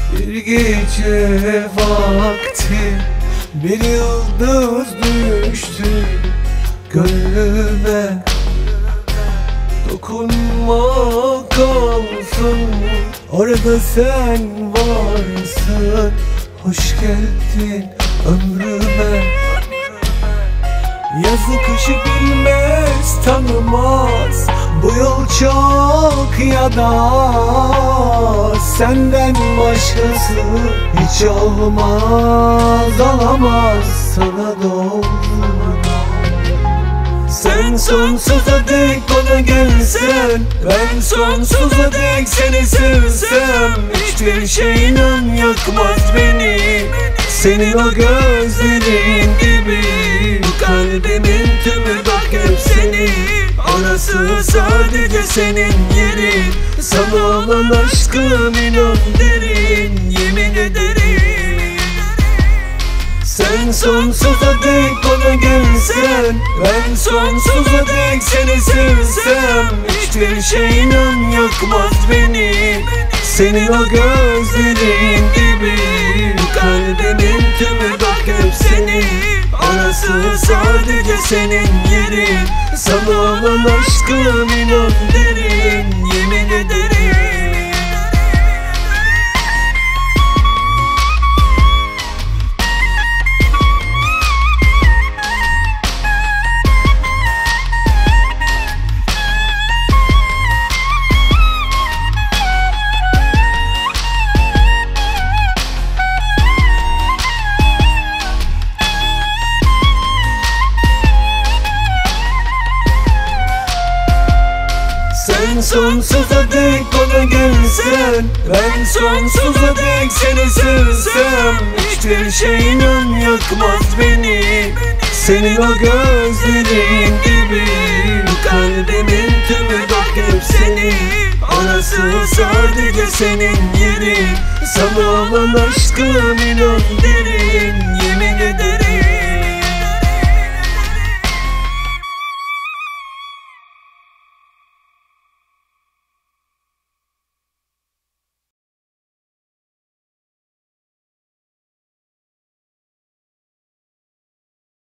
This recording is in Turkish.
Bir gece vakti bir yıldız düştü gönlüme. Dokunma kalsın, orada sen varsın. Hoş geldin ömrüme. Yazı kışı bilmez, tanımaz. Bu yol çok ya da senden başkası hiç olmaz, olamaz sana doğru. Sen sonsuza dek bana gelsen, ben sonsuza dek seni sevsem, hiçbir şey inan yakmaz beni. Senin o gözlerin gibi kalbimin tümü bak hep senin. Orası sadece senin yerin. Sana olan aşkım inan derin, yemin ederim. Sen sonsuza dek bana gelsen, ben sonsuza dek seni sevsem, hiçbir şey inan yakmaz beni. Senin o gözlerin gibi kalbimin tümü bak hep senin. Orası sadece senin yerin. Sana olan aşkım inan derin, yemin ederim. Sen sonsuza dek bana gelsen, ben sonsuza dek seni sevsem, hiçbir şey inan yakmaz beni. Senin o gözlerin gibi kalbimin tümü bak hep senin. Orası sadece senin yerin. Sana olan aşkım inan